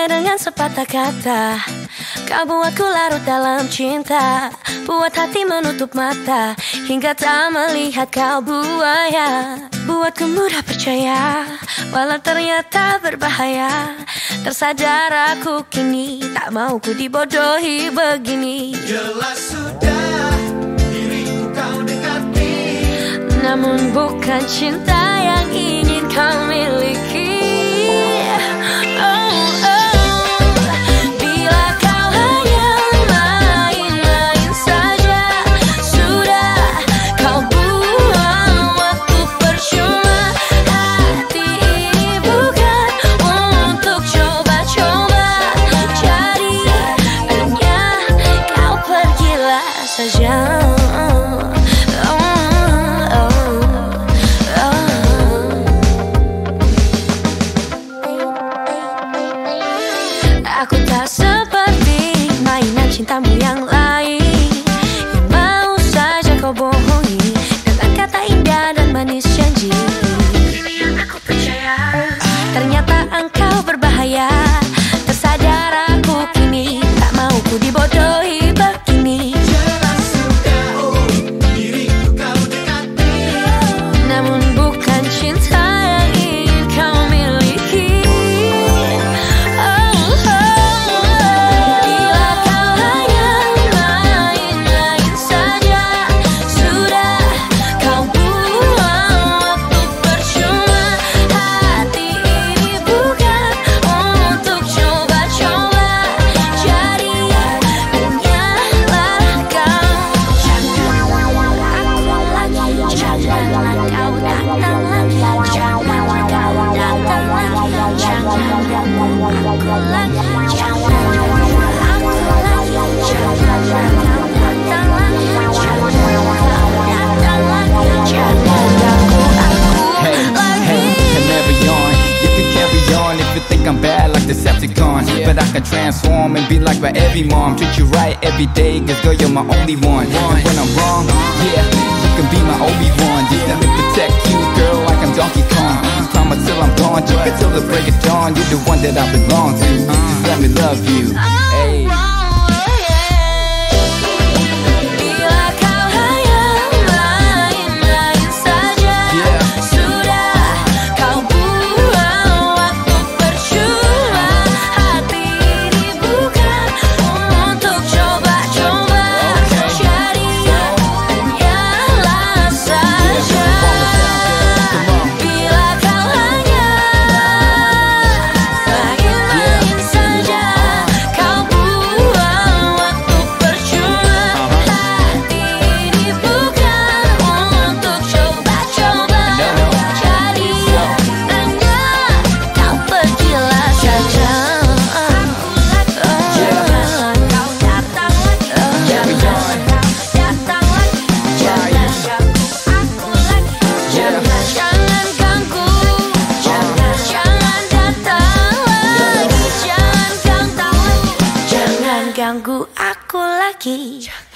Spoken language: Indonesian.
Hanya dengan sepatah kata kau buatku larut dalam cinta, buat hati menutup mata hingga tak melihat kau buaya. Buatku mudah percaya walau ternyata berbahaya. Tersadar aku kini tak mau ku dibodohi begini. Jelas sudah diriku kau dekati, namun bukan cinta yang ingin kau miliki. Aku tak seperti mainan cintamu yang lain, yang mau saja kau bohongi dengan kata indah dan manis janji. Ini yang aku percaya, ternyata engkau berbahaya. Tersadar aku kini tak mau ku dibodohi begini. jelas sudah diriku kau dekati, namun bukan cinta yang ingin kau miliki. Bila kau hanya main-main saja, sudah kau buang waktu percuma. Hati ini bukan untuk coba-coba, jadi hanyalah kau. Janganlah kau datang lagi, janganlah kau datang lagi, janganlah aku lagi, janganlah aku lagi, janganlah kau datang lagi, janganlah kau datang lagi, janganlah aku lagi. Can carry on, you can carry on if you think I'm bad like Decepticon. But I can transform and be like my every mom. Treat you right every day, cause girl you're my only one. And when I'm wrong, yeah, you can be my Obi-Wan. Yeah, let me protect you, girl, like I'm Donkey Kong. Promise till I'm gone, you can till the break of dawn. You're the one that I belong to, just let me love you. Hey. Bila kau hanya main-main saja, sudah kau buang waktu percuma. Hati ini bukan untuk coba-coba, jadi hanyalah saja. Bila kau hanya main-main saja, kau buang waktu percuma. Hati ini bukan untuk coba-coba, jadi hanya kau pergilah saja. Kau datang lagi, jangan kau datang lagi, jangan ganggu aku lagi, jangan ganggu, jangan datang lagi, jangan ganggu aku lagi.